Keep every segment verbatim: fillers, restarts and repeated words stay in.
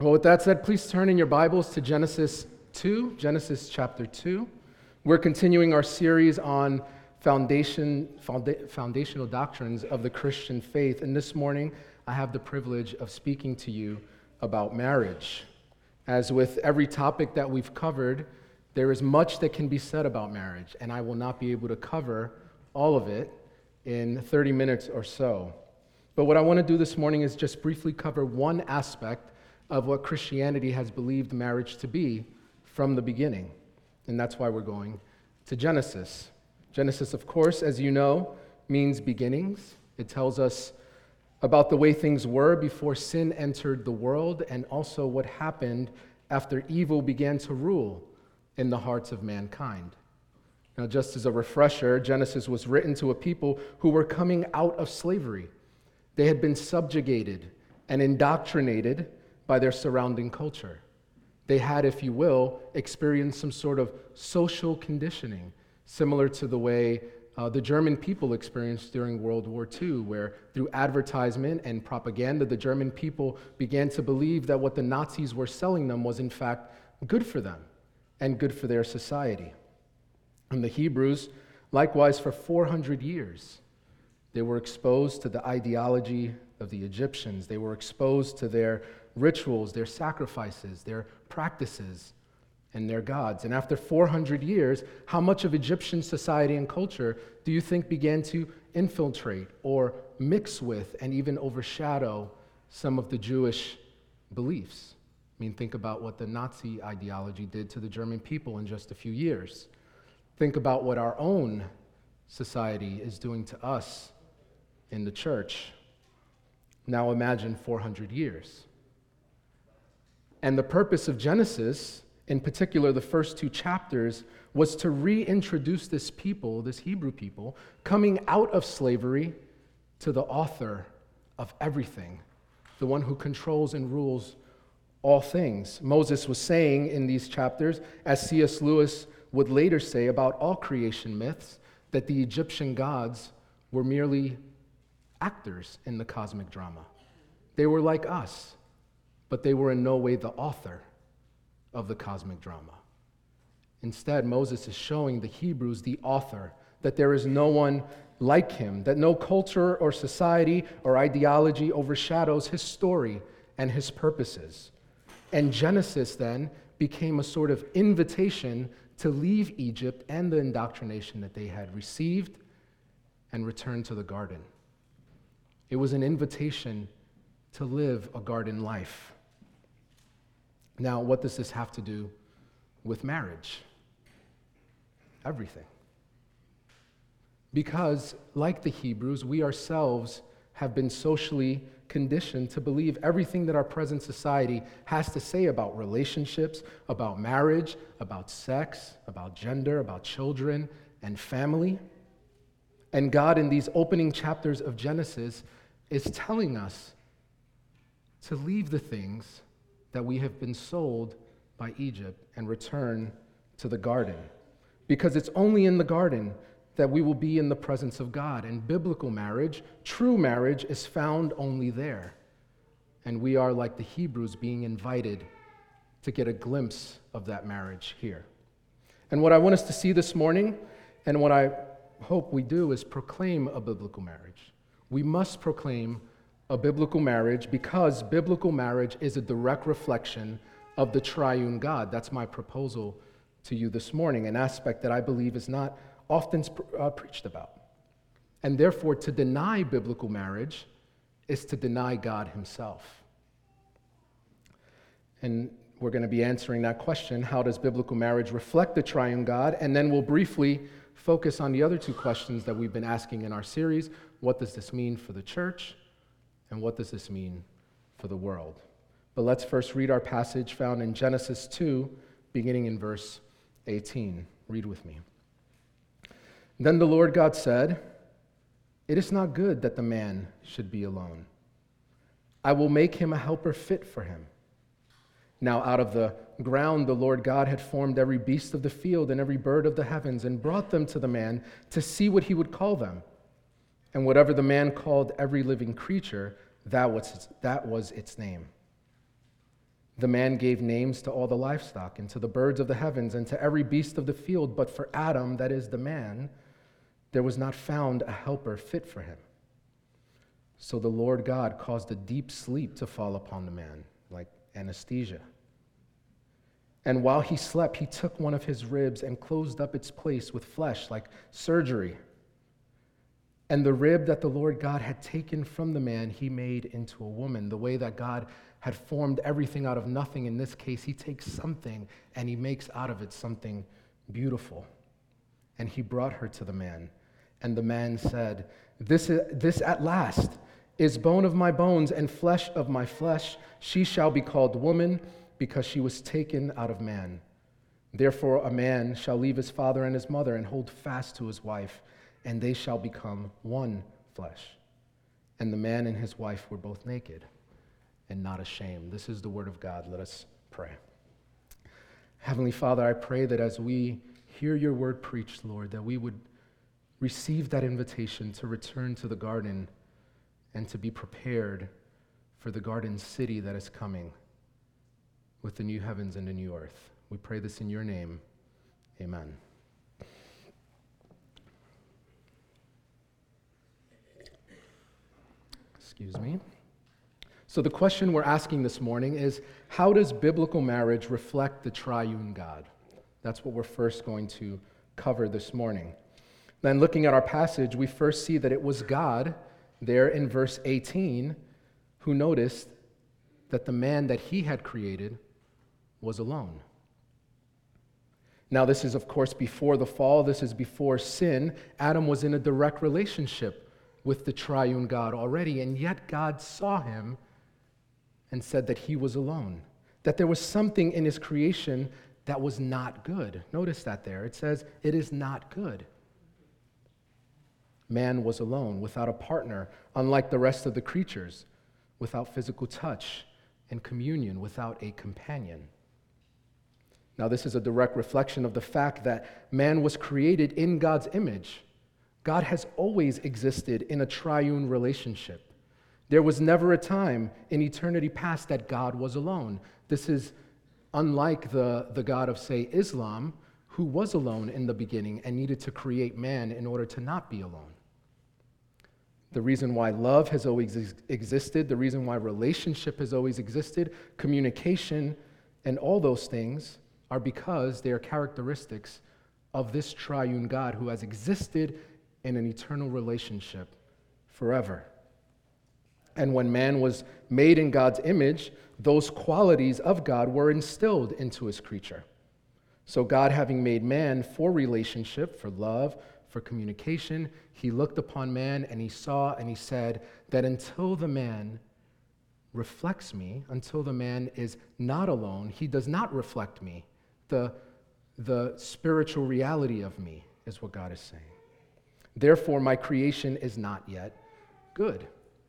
Well, with that said, please turn in your Bibles to Genesis two, Genesis chapter two. We're continuing our series on foundation, founda- foundational doctrines of the Christian faith. And this morning, I have the privilege of speaking to you about marriage. As with every topic that we've covered, there is much that can be said about marriage, and I will not be able to cover all of it in thirty minutes or so. But what I want to do this morning is just briefly cover one aspect of what Christianity has believed marriage to be from the beginning. And that's why we're going to Genesis. Genesis, of course, as you know, means beginnings. It tells us about the way things were before sin entered the world, and also what happened after evil began to rule in the hearts of mankind. Now, just as a refresher, Genesis was written to a people who were coming out of slavery. They had been subjugated and indoctrinated by their surrounding culture. They had, if you will, experienced some sort of social conditioning, similar to the way uh, the German people experienced during World War Two, where through advertisement and propaganda, the German people began to believe that what the Nazis were selling them was in fact good for them and good for their society. And the Hebrews, likewise, for four hundred years, they were exposed to the ideology of the Egyptians. They were exposed to their rituals, their sacrifices, their practices, and their gods. And after four hundred years, how much of Egyptian society and culture do you think began to infiltrate or mix with and even overshadow some of the Jewish beliefs? I mean, think about what the Nazi ideology did to the German people in just a few years. Think about what our own society is doing to us in the church. Now imagine four hundred years. And the purpose of Genesis, in particular the first two chapters, was to reintroduce this people, this Hebrew people, coming out of slavery to the author of everything, the one who controls and rules all things. Moses was saying in these chapters, as C S Lewis would later say about all creation myths, that the Egyptian gods were merely actors in the cosmic drama. They were like us, but they were in no way the author of the cosmic drama. Instead, Moses is showing the Hebrews the author, that there is no one like him, that no culture or society or ideology overshadows his story and his purposes. And Genesis then became a sort of invitation to leave Egypt and the indoctrination that they had received and return to the garden. It was an invitation to live a garden life. Now, what does this have to do with marriage? Everything. Because, like the Hebrews, we ourselves have been socially conditioned to believe everything that our present society has to say about relationships, about marriage, about sex, about gender, about children, and family. And God, in these opening chapters of Genesis, is telling us to leave the things that we have been sold by Egypt and return to the garden. Because it's only in the garden that we will be in the presence of God. And biblical marriage, true marriage, is found only there. And we are, like the Hebrews, being invited to get a glimpse of that marriage here. And what I want us to see this morning, and what I hope we do, is proclaim a biblical marriage. We must proclaim a biblical marriage because biblical marriage is a direct reflection of the triune God. That's my proposal to you this morning, an aspect that I believe is not often uh, preached about. And therefore, to deny biblical marriage is to deny God himself. And we're going to be answering that question: how does biblical marriage reflect the triune God? And then we'll briefly focus on the other two questions that we've been asking in our series. What does this mean for the church? And what does this mean for the world? But let's first read our passage found in Genesis two, beginning in verse eighteen. Read with me. Then the Lord God said, "It is not good that the man should be alone. I will make him a helper fit for him." Now out of the ground the Lord God had formed every beast of the field and every bird of the heavens, and brought them to the man to see what he would call them. And whatever the man called every living creature, that was its, that was its name. The man gave names to all the livestock and to the birds of the heavens and to every beast of the field, but for Adam, that is the man, there was not found a helper fit for him. So the Lord God caused a deep sleep to fall upon the man, like anesthesia. And while he slept, he took one of his ribs and closed up its place with flesh, like surgery. And the rib that the Lord God had taken from the man, he made into a woman. The way that God had formed everything out of nothing, in this case, he takes something and he makes out of it something beautiful. And he brought her to the man. And the man said, This, is, this at last is bone of my bones and flesh of my flesh. She shall be called woman, because she was taken out of man. Therefore a man shall leave his father and his mother and hold fast to his wife, and they shall become one flesh. And the man and his wife were both naked and not ashamed. This is the word of God. Let us pray. Heavenly Father, I pray that as we hear your word preached, Lord, that we would receive that invitation to return to the garden and to be prepared for the garden city that is coming with the new heavens and the new earth. We pray this in your name. Amen. Excuse me. So the question we're asking this morning is, how does biblical marriage reflect the triune God? That's what we're first going to cover this morning. Then looking at our passage, we first see that it was God, there in verse eighteen, who noticed that the man that he had created was alone. Now, this is, of course, before the fall. This is before sin. Adam was in a direct relationship with the triune God already, and yet God saw him and said that he was alone, that there was something in his creation that was not good. Notice that there. It says, it is not good. Man was alone, without a partner, unlike the rest of the creatures, without physical touch and communion, without a companion. Now, this is a direct reflection of the fact that man was created in God's image. God has always existed in a triune relationship. There was never a time in eternity past that God was alone. This is unlike the, the God of, say, Islam, who was alone in the beginning and needed to create man in order to not be alone. The reason why love has always ex- existed, the reason why relationship has always existed, communication, and all those things are because they are characteristics of this triune God who has existed in an eternal relationship forever. And when man was made in God's image, those qualities of God were instilled into his creature. So God, having made man for relationship, for love, for communication, he looked upon man and he saw and he said that until the man reflects me, until the man is not alone, he does not reflect me. The, the spiritual reality of me is what God is saying. Therefore, my creation is not yet good.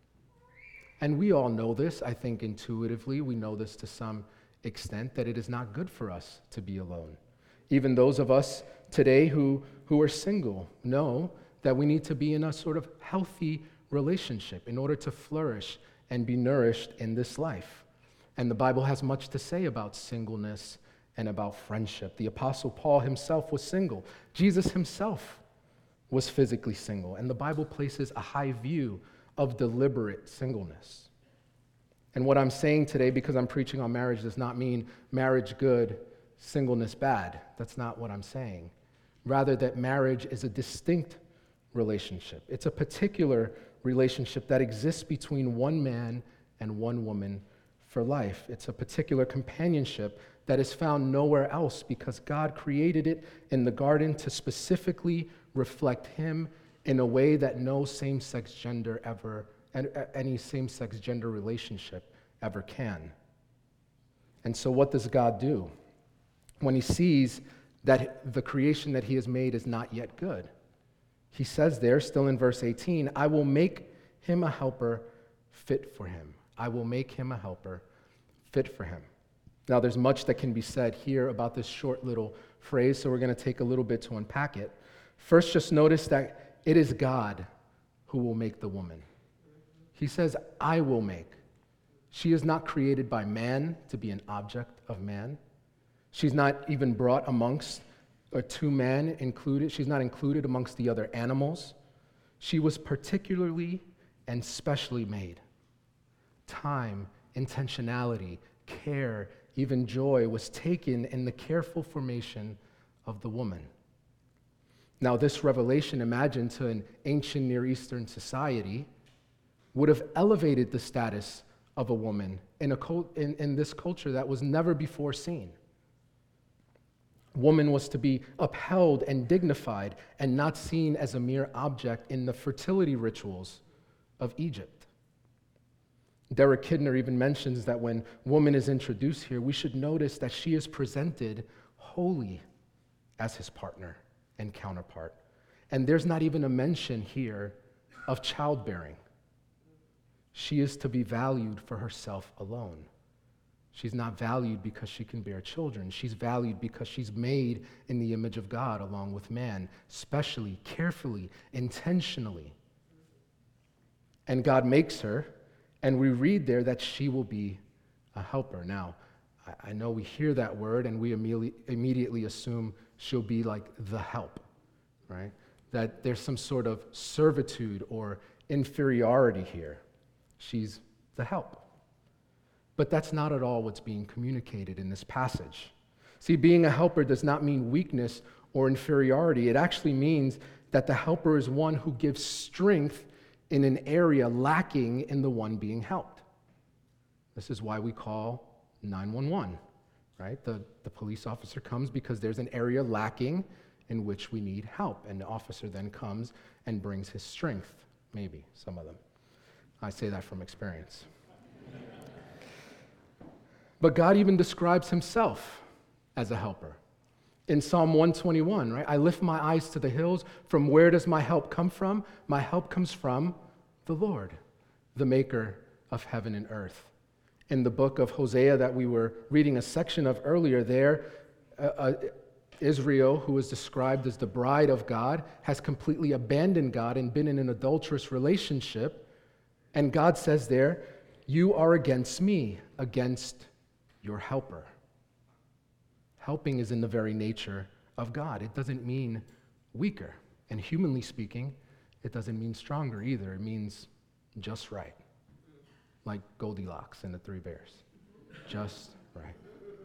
And we all know this, I think intuitively, we know this to some extent, that it is not good for us to be alone. Even those of us today who, who are single know that we need to be in a sort of healthy relationship in order to flourish and be nourished in this life. And the Bible has much to say about singleness and about friendship. The Apostle Paul himself was single. Jesus himself was physically single. And the Bible places a high view of deliberate singleness. And what I'm saying today, because I'm preaching on marriage, does not mean marriage good, singleness bad. That's not what I'm saying. Rather, that marriage is a distinct relationship. It's a particular relationship that exists between one man and one woman for life. It's a particular companionship that is found nowhere else because God created it in the garden to specifically reflect him in a way that no same-sex gender ever, any same-sex gender relationship ever can. And so what does God do when he sees that the creation that he has made is not yet good? He says there, still in verse eighteen, I will make him a helper fit for him. I will make him a helper fit for him. Now, there's much that can be said here about this short little phrase, so we're going to take a little bit to unpack it. First, just notice that it is God who will make the woman. He says, I will make. She is not created by man to be an object of man. She's not even brought amongst or to man included. She's not included amongst the other animals. She was particularly and specially made. Time, intentionality, care, even joy was taken in the careful formation of the woman. Now, this revelation, imagined to an ancient Near Eastern society, would have elevated the status of a woman in, a cult, in, in this culture that was never before seen. Woman was to be upheld and dignified and not seen as a mere object in the fertility rituals of Egypt. Derek Kidner even mentions that when woman is introduced here, we should notice that she is presented wholly as his partner and counterpart. And there's not even a mention here of childbearing. She is to be valued for herself alone. She's not valued because she can bear children. She's valued because she's made in the image of God along with man, specially, carefully, intentionally. And God makes her, and we read there that she will be a helper. Now, I, I know we hear that word and we immediately, immediately assume she'll be like the help, right? That there's some sort of servitude or inferiority here. She's the help. But that's not at all what's being communicated in this passage. See, being a helper does not mean weakness or inferiority. It actually means that the helper is one who gives strength in an area lacking in the one being helped. This is why we call nine one one, right? The, the police officer comes because there's an area lacking in which we need help, and the officer then comes and brings his strength, maybe, some of them. I say that from experience. But God even describes himself as a helper. In Psalm one twenty-one, right? I lift my eyes to the hills. From where does my help come from? My help comes from the Lord, the maker of heaven and earth. In the book of Hosea that we were reading a section of earlier there, uh, uh, Israel, who is described as the bride of God, has completely abandoned God and been in an adulterous relationship. And God says there, you are against me, against your helper. Helping is in the very nature of God. It doesn't mean weaker. And humanly speaking, it doesn't mean stronger either. It means just right. Like Goldilocks and the Three Bears. Just right.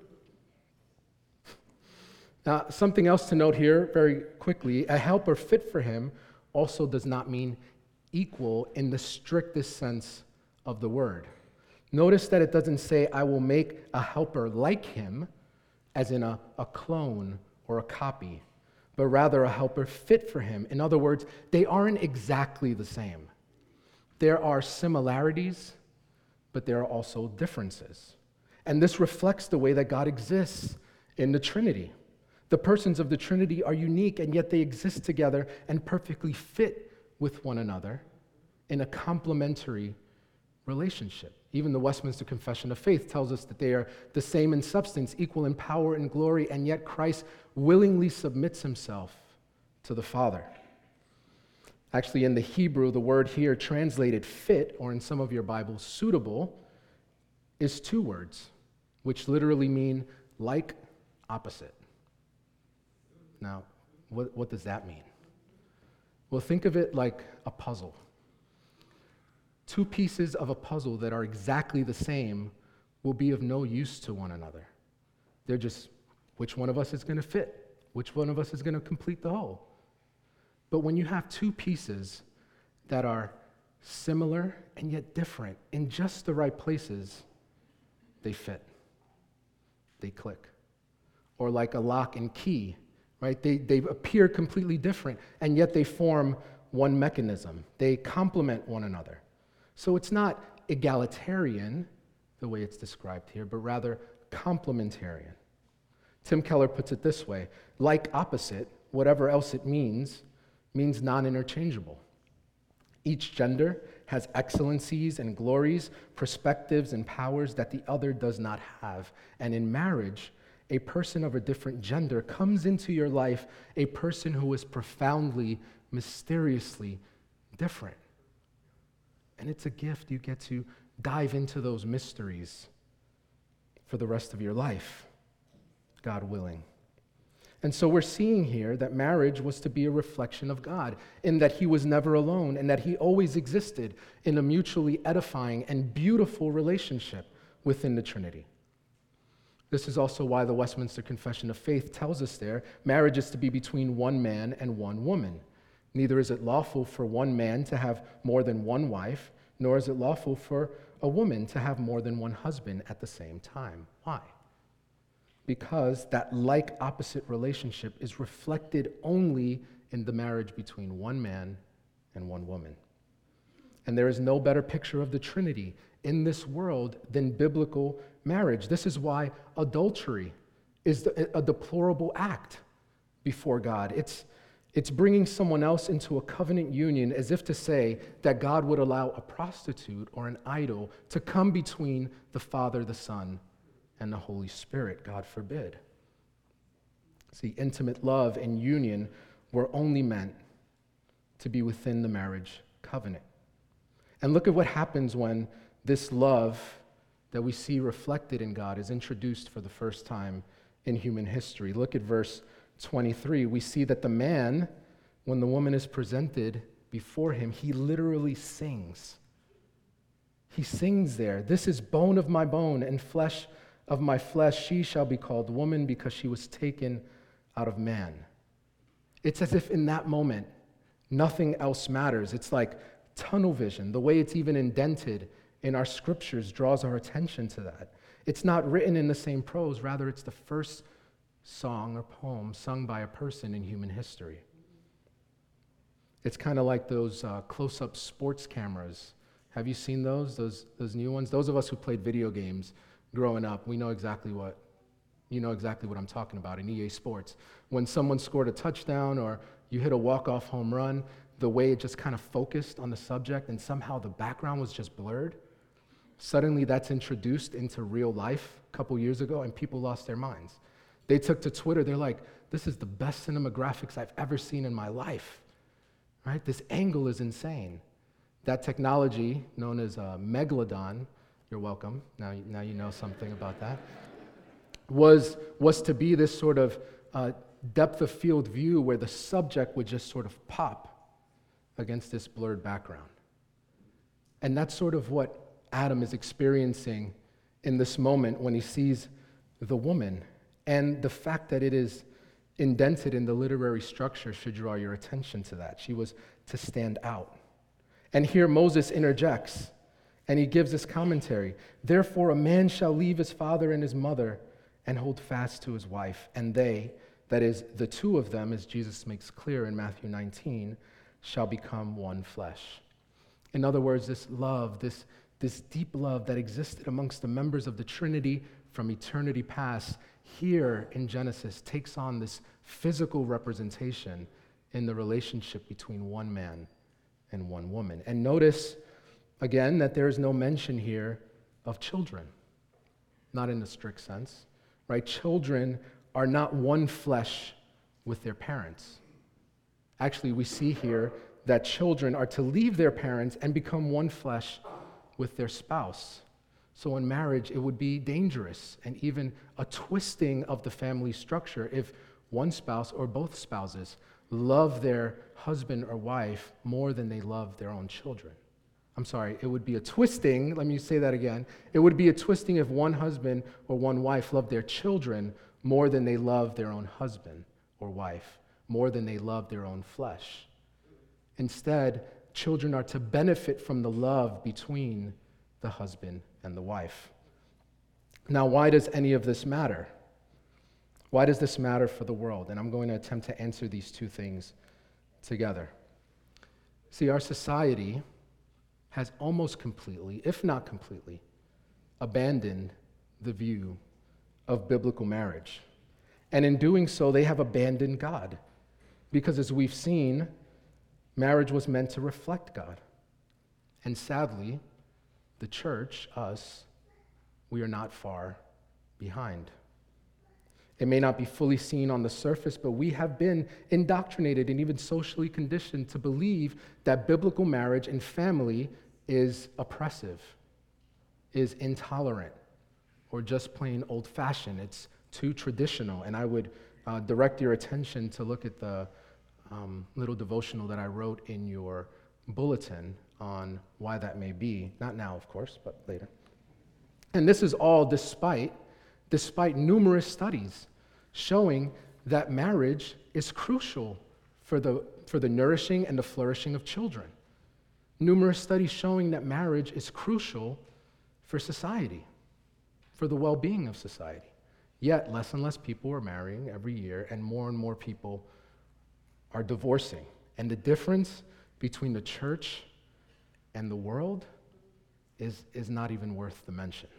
Now, something else to note here very quickly, a helper fit for him also does not mean equal in the strictest sense of the word. Notice that it doesn't say, I will make a helper like him, as in a, a clone or a copy, but rather a helper fit for him. In other words, they aren't exactly the same. There are similarities, but there are also differences. And this reflects the way that God exists in the Trinity. The persons of the Trinity are unique, and yet they exist together and perfectly fit with one another in a complementary relationship. Even the Westminster Confession of Faith tells us that they are the same in substance, equal in power and glory, and yet Christ willingly submits himself to the Father. Actually, in the Hebrew, the word here translated fit, or in some of your Bibles, suitable, is two words, which literally mean like, opposite. Now, what, what does that mean? Well, think of it like a puzzle. Two pieces of a puzzle that are exactly the same will be of no use to one another. They're just, which one of us is going to fit? Which one of us is going to complete the whole? But when you have two pieces that are similar and yet different in just the right places, they fit. They click. Or like a lock and key, right? They, they appear completely different, and yet they form one mechanism. They complement one another. So it's not egalitarian, the way it's described here, but rather complementarian. Tim Keller puts it this way: like opposite, whatever else it means, means non-interchangeable. Each gender has excellencies and glories, perspectives and powers that the other does not have. And in marriage, a person of a different gender comes into your life, a person who is profoundly, mysteriously different. And it's a gift you get to dive into those mysteries for the rest of your life, God willing. And so we're seeing here that marriage was to be a reflection of God, in that he was never alone and that he always existed in a mutually edifying and beautiful relationship within the Trinity. This is also why the Westminster Confession of Faith tells us there, marriage is to be between one man and one woman. Neither is it lawful for one man to have more than one wife, nor is it lawful for a woman to have more than one husband at the same time. Why? Because that like-opposite relationship is reflected only in the marriage between one man and one woman. And there is no better picture of the Trinity in this world than biblical marriage. This is why adultery is a deplorable act before God. It's, it's bringing someone else into a covenant union as if to say that God would allow a prostitute or an idol to come between the Father, the Son, and the Holy Spirit. God forbid. See, intimate love and union were only meant to be within the marriage covenant. And look at what happens when this love that we see reflected in God is introduced for the first time in human history. Look at verse twenty-three. We see that the man, when the woman is presented before him, he literally sings. He sings there. This is bone of my bone and flesh of my flesh. She shall be called woman because she was taken out of man. It's as if in that moment, nothing else matters. It's like tunnel vision. The way it's even indented in our scriptures draws our attention to that. It's not written in the same prose, rather it's the first song or poem sung by a person in human history. It's kind of like those uh, close-up sports cameras. Have you seen those, those, those new ones? Those of us who played video games growing up, we know exactly what, you know exactly what I'm talking about in E A Sports. When someone scored a touchdown or you hit a walk-off home run, the way it just kind of focused on the subject and somehow the background was just blurred. Suddenly that's introduced into real life a couple years ago and people lost their minds. They took to Twitter, they're like, this is the best cinema graphics I've ever seen in my life, right? This angle is insane. That technology, known as uh, Megalodon, you're welcome, now, now you know something about that, was, was to be this sort of uh, depth of field view where the subject would just sort of pop against this blurred background. And that's sort of what Adam is experiencing in this moment when he sees the woman. And the fact that it is indented in the literary structure should draw your attention to that. She was to stand out. And here Moses interjects, and he gives this commentary. Therefore a man shall leave his father and his mother and hold fast to his wife, and they, that is, the two of them, as Jesus makes clear in Matthew nineteen, shall become one flesh. In other words, this love, this, this deep love that existed amongst the members of the Trinity from eternity past, here in Genesis takes on this physical representation in the relationship between one man and one woman. And notice, again, that there is no mention here of children, not in the strict sense, right? Children are not one flesh with their parents. Actually, we see here that children are to leave their parents and become one flesh with their spouse. So in marriage, it would be dangerous and even a twisting of the family structure if one spouse or both spouses love their husband or wife more than they love their own children. I'm sorry, it would be a twisting, let me say that again. It would be a twisting if one husband or one wife loved their children more than they love their own husband or wife, more than they love their own flesh. Instead, children are to benefit from the love between the husband and the wife. Now, why does any of this matter? Why does this matter for the world? And I'm going to attempt to answer these two things together. See, our society has almost completely, if not completely, abandoned the view of biblical marriage. And in doing so, they have abandoned God. Because as we've seen, marriage was meant to reflect God. And sadly, the church, us, we are not far behind. It may not be fully seen on the surface, but we have been indoctrinated and even socially conditioned to believe that biblical marriage and family is oppressive is intolerant or just plain old-fashioned. It's too traditional. And I would uh, direct your attention to look at the um, little devotional that I wrote in your bulletin on why that may be. Not now, of course, but later. And this is all despite, despite numerous studies showing that marriage is crucial for the, for the nourishing and the flourishing of children. Numerous studies showing that marriage is crucial for society, for the well-being of society. Yet, less and less people are marrying every year, and more and more people are divorcing. And the difference between the church and the world is, is not even worth the mention.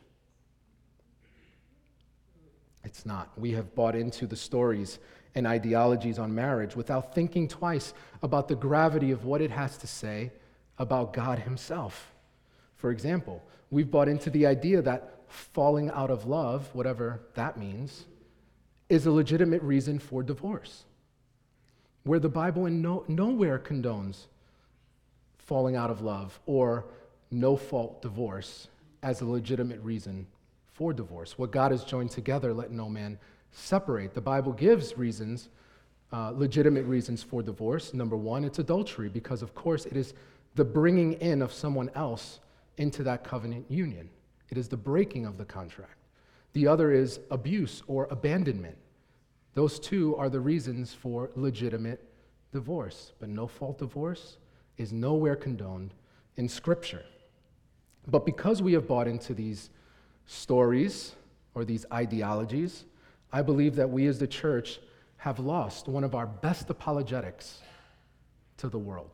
It's not. We have bought into the stories and ideologies on marriage without thinking twice about the gravity of what it has to say about God himself. For example, we've bought into the idea that falling out of love, whatever that means, is a legitimate reason for divorce, where the Bible in no, nowhere condones falling out of love or no-fault divorce as a legitimate reason for divorce. What God has joined together, let no man separate. The Bible gives reasons, uh, legitimate reasons for divorce. Number one, it's adultery, because of course it is the bringing in of someone else into that covenant union. It is the breaking of the contract. The other is abuse or abandonment. Those two are the reasons for legitimate divorce. But no-fault divorce is nowhere condoned in Scripture. But because we have bought into these stories or these ideologies, I believe that we as the church have lost one of our best apologetics to the world.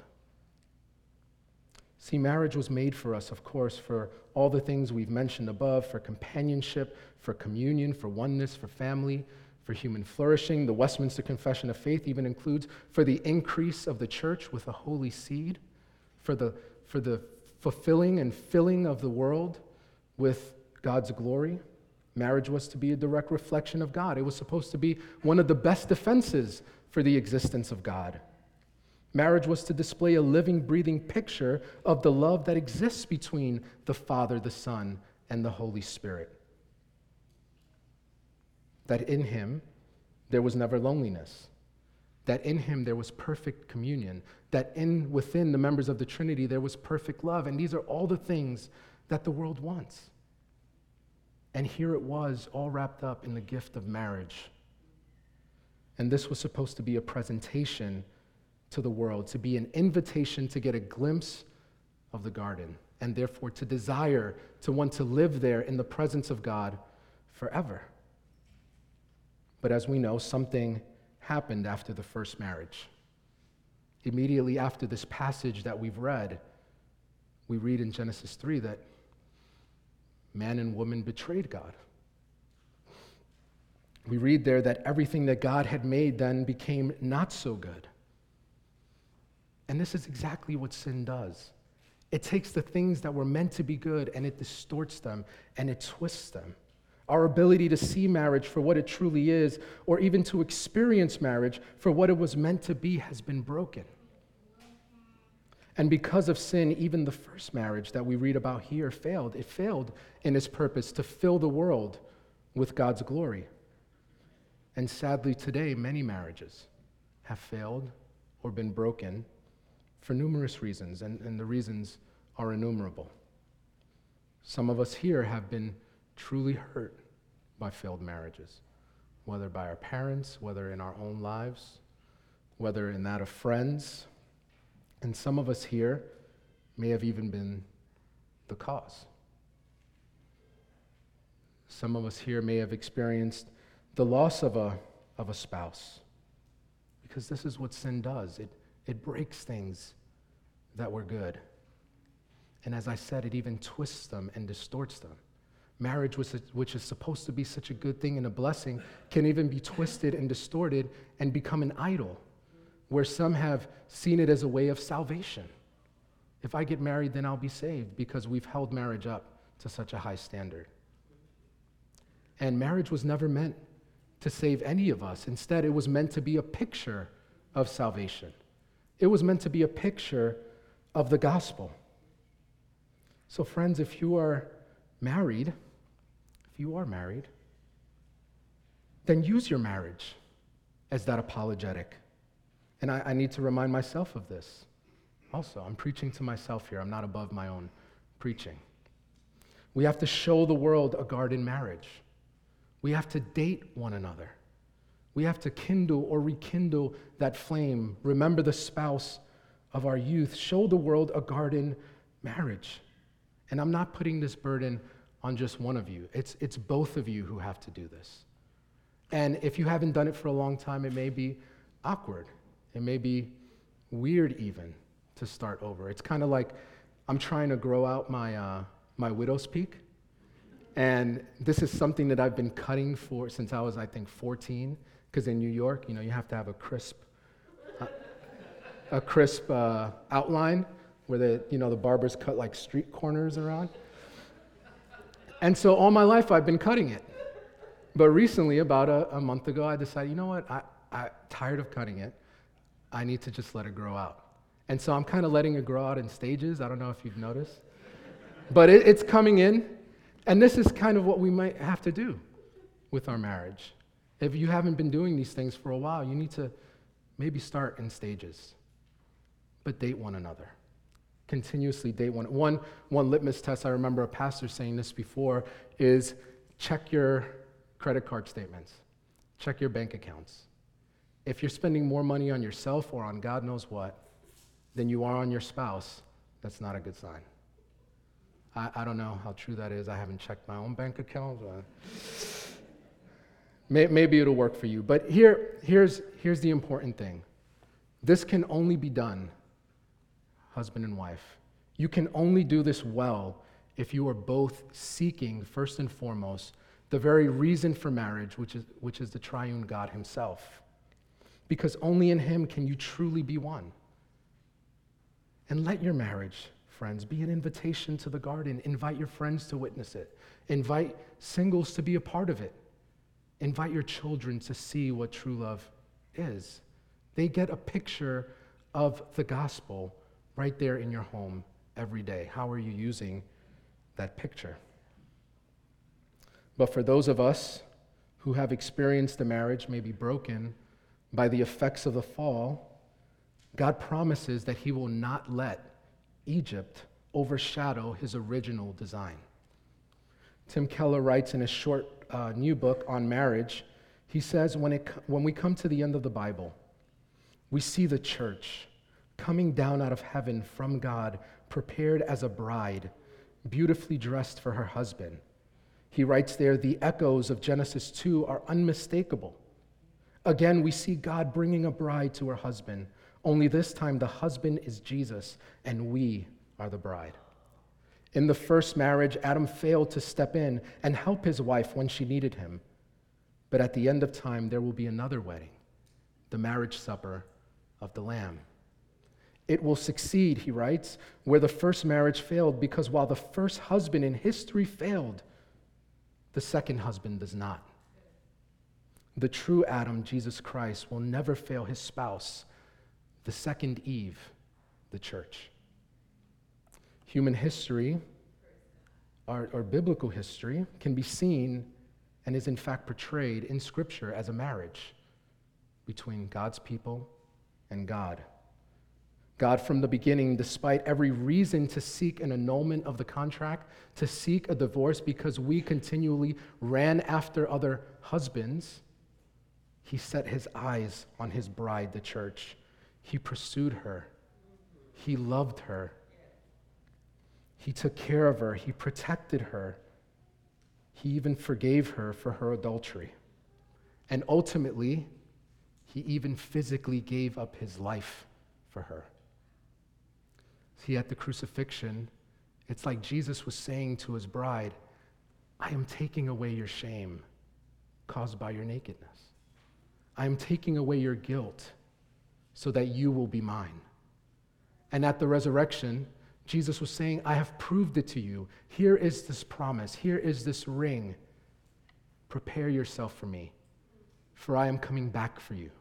See, marriage was made for us, of course, for all the things we've mentioned above, for companionship, for communion, for oneness, for family, for human flourishing. The Westminster Confession of Faith even includes for the increase of the church with a holy seed, for the, for the fulfilling and filling of the world with God's glory. Marriage was to be a direct reflection of God. It was supposed to be one of the best defenses for the existence of God. Marriage was to display a living, breathing picture of the love that exists between the Father, the Son, and the Holy Spirit. That in him there was never loneliness. That in him there was perfect communion. That in within the members of the Trinity there was perfect love. And these are all the things that the world wants. And here it was, all wrapped up in the gift of marriage. And this was supposed to be a presentation to the world, to be an invitation to get a glimpse of the garden, and therefore to desire to want to live there in the presence of God forever. But as we know, something happened after the first marriage. Immediately after this passage that we've read, we read in Genesis three that man and woman betrayed God. We read there that everything that God had made then became not so good. And this is exactly what sin does. It takes the things that were meant to be good and it distorts them and it twists them. Our ability to see marriage for what it truly is, or even to experience marriage for what it was meant to be, has been broken. And because of sin, even the first marriage that we read about here failed. It failed in its purpose to fill the world with God's glory. And sadly today, many marriages have failed or been broken for numerous reasons, and, and the reasons are innumerable. Some of us here have been truly hurt by failed marriages, whether by our parents, whether in our own lives, whether in that of friends. And some of us here may have even been the cause. Some of us here may have experienced the loss of a, of a spouse, because this is what sin does. It, it breaks things that were good. And as I said, it even twists them and distorts them. Marriage, which is supposed to be such a good thing and a blessing, can even be twisted and distorted and become an idol, where some have seen it as a way of salvation. If I get married, then I'll be saved, because we've held marriage up to such a high standard. And marriage was never meant to save any of us. Instead, it was meant to be a picture of salvation. It was meant to be a picture of the gospel. So friends, if you are married, if you are married, then use your marriage as that apologetic. And I, I need to remind myself of this. Also, I'm preaching to myself here. I'm not above my own preaching. We have to show the world a garden marriage. We have to date one another. We have to kindle or rekindle that flame. Remember the spouse of our youth. Show the world a garden marriage. And I'm not putting this burden on just one of you. It's, it's both of you who have to do this. And if you haven't done it for a long time, it may be awkward. It may be weird even to start over. It's kind of like I'm trying to grow out my, uh, my widow's peak. And this is something that I've been cutting for since I was, I think, fourteen. Because in New York, you know, you have to have a crisp, uh, a crisp uh, outline where the, you know, the barbers cut like street corners around. And so all my life I've been cutting it. But recently, about a, a month ago, I decided, you know what, I, I'm tired of cutting it. I need to just let it grow out. And so I'm kind of letting it grow out in stages. I don't know if you've noticed. But it, it's coming in. And this is kind of what we might have to do with our marriage. If you haven't been doing these things for a while, you need to maybe start in stages. But date one another. Continuously date one. One, one litmus test, I remember a pastor saying this before, is check your credit card statements. Check your bank accounts. If you're spending more money on yourself or on God knows what than you are on your spouse, that's not a good sign. I, I don't know how true that is. I haven't checked my own bank account. But may, maybe it'll work for you. But here, here's, here's the important thing. This can only be done, husband and wife. You can only do this well if you are both seeking, first and foremost, the very reason for marriage, which is, which is the triune God himself. Because only in him can you truly be one. And let your marriage, friends, be an invitation to the garden. Invite your friends to witness it. Invite singles to be a part of it. Invite your children to see what true love is. They get a picture of the gospel right there in your home every day. How are you using that picture? But for those of us who have experienced a marriage maybe broken by the effects of the fall, God promises that he will not let Egypt overshadow his original design. Tim Keller writes in his short uh, new book on marriage, he says, when, it, when we come to the end of the Bible, we see the church coming down out of heaven from God, prepared as a bride, beautifully dressed for her husband. He writes there, the echoes of Genesis two are unmistakable. Again, we see God bringing a bride to her husband, only this time the husband is Jesus, and we are the bride. In the first marriage, Adam failed to step in and help his wife when she needed him. But at the end of time, there will be another wedding, the marriage supper of the Lamb. It will succeed, he writes, where the first marriage failed, because while the first husband in history failed, the second husband does not. The true Adam, Jesus Christ, will never fail his spouse, the second Eve, the church. Human history, or, or biblical history, can be seen and is in fact portrayed in Scripture as a marriage between God's people and God. God, from the beginning, despite every reason to seek an annulment of the contract, to seek a divorce because we continually ran after other husbands, he set his eyes on his bride, the church. He pursued her. He loved her. He took care of her. He protected her. He even forgave her for her adultery. And ultimately, he even physically gave up his life for her. See, at the crucifixion, it's like Jesus was saying to his bride, I am taking away your shame caused by your nakedness. I am taking away your guilt so that you will be mine. And at the resurrection, Jesus was saying, I have proved it to you. Here is this promise. Here is this ring. Prepare yourself for me, for I am coming back for you.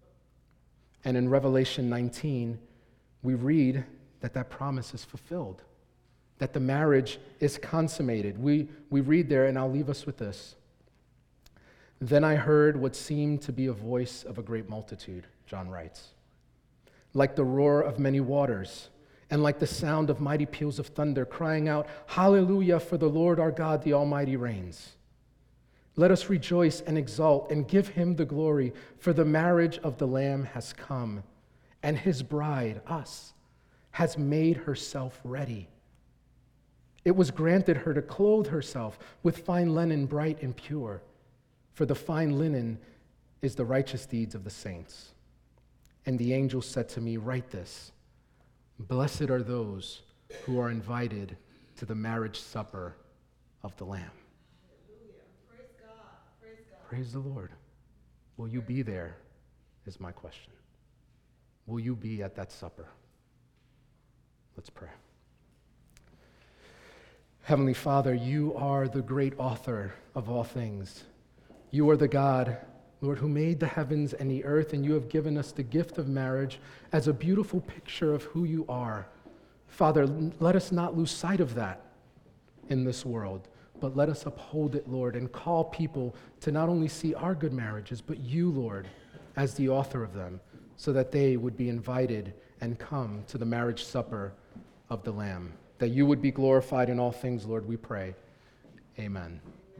And in Revelation nineteen, we read that that promise is fulfilled. that the marriage is consummated. We, we read there, and I'll leave us with this. Then I heard what seemed to be a voice of a great multitude, John writes, like the roar of many waters, and like the sound of mighty peals of thunder, crying out, Hallelujah, for the Lord our God, the Almighty reigns. Let us rejoice and exult and give him the glory, for the marriage of the Lamb has come, and his bride, us, has made herself ready. It was granted her to clothe herself with fine linen, bright and pure, for the fine linen is the righteous deeds of the saints. And the angel said to me, write this, blessed are those who are invited to the marriage supper of the Lamb. Praise God. Praise God. Praise the Lord. Will you be there, is my question. Will you be at that supper? Let's pray. Heavenly Father, you are the great author of all things. You are the God, Lord, who made the heavens and the earth, and you have given us the gift of marriage as a beautiful picture of who you are. Father, let us not lose sight of that in this world, but let us uphold it, Lord, and call people to not only see our good marriages, but you, Lord, as the author of them, so that they would be invited and come to the marriage supper of the Lamb. That you would be glorified in all things, Lord, we pray. Amen.